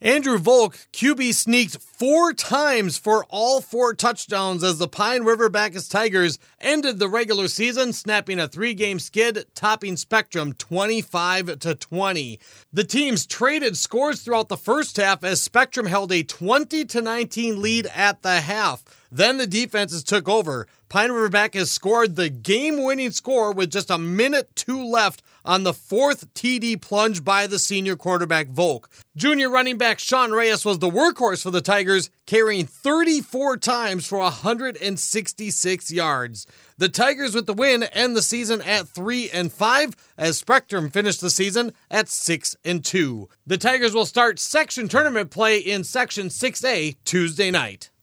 Andrew Volk, QB, sneaked 4 times for all 4 touchdowns as the Pine River Bacchus Tigers ended the regular season, snapping a 3-game skid, topping Spectrum 25-20. The teams traded scores throughout the first half as Spectrum held a 20-19 lead at the half. Then the defenses took over. Pine River Bacchus scored the game-winning score with just a minute 2 left on the 4th TD plunge by the senior quarterback Volk. Junior running back Sean Reyes was the workhorse for the Tigers, carrying 34 times for 166 yards. The Tigers with the win end the season at 3-5 as Spectrum finished the season at 6-2. The Tigers will start section tournament play in Section 6A Tuesday night.